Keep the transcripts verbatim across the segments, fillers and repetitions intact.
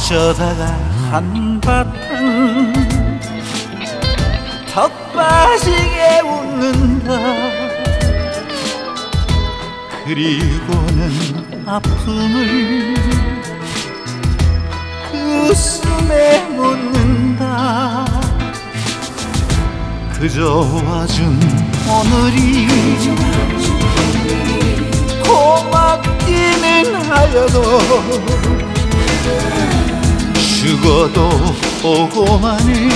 어쩌다가 한바탕 턱 빠지게 웃는다. 그리고는 아픔을 그 웃음에 묻는다. 그저 와준 오늘이 고맙기는 하여도 죽어도 오고만은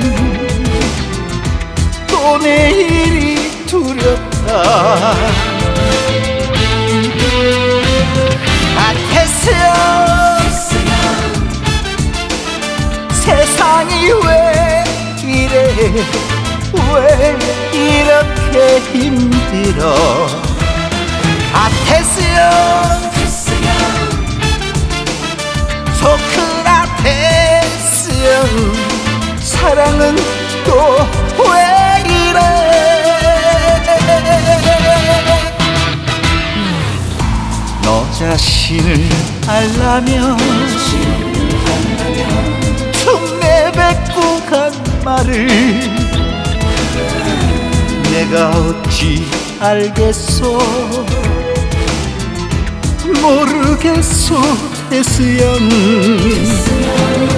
또 내일이 두렵다. 같았어요. 세상이 왜 이래, 왜 이렇게 힘들어. 같았어요. 소크라테스 형, 사랑은 또 왜 이래. 너 자신을 알라면 좀 내뱉고 간 말을 내가 어찌 알겠소. 모르겠소 테스 형.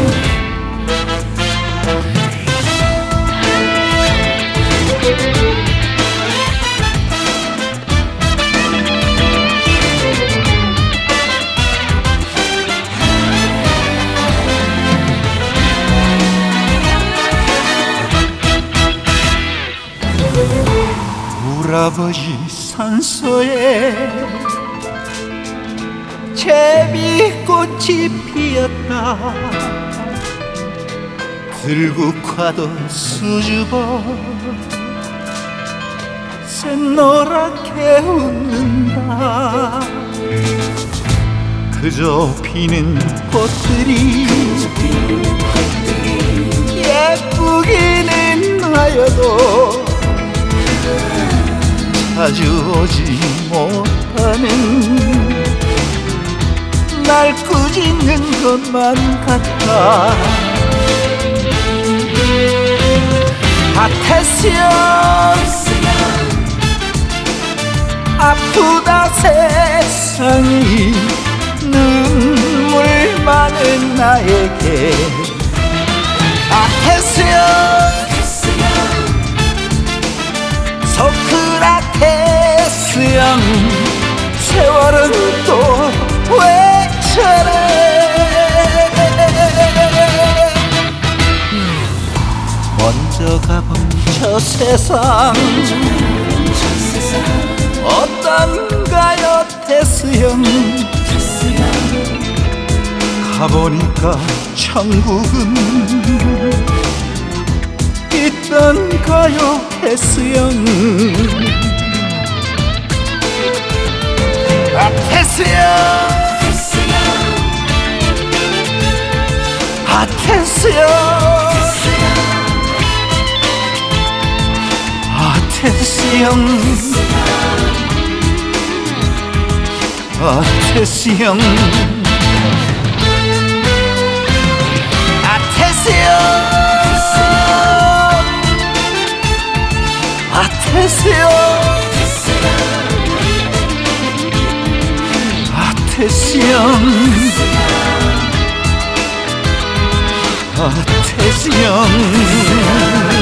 울아버지 산소에 제비꽃이 피었다. 들국화도 수줍어 샛노랗게 웃는다. 그저 피는 꽃들이 예쁘기는 하여도 자주 오지 못하는 날 꾸짖는 것만 같아. 같았어요. 아프다 세상이 눈물 많은 나에게. 같았어요. 소크라테스 형, 세월은 또 왜 저래. 먼저 가본 저 세상 어떤가요 테스 형. 가보니까 천국은 있던가요 테스 형. 아 테스 형, 아 테스 형, 아 테스 형, 아 테스 형, 아 테스 형, 아 테스 형, 아 테스 형, 아 테스 형.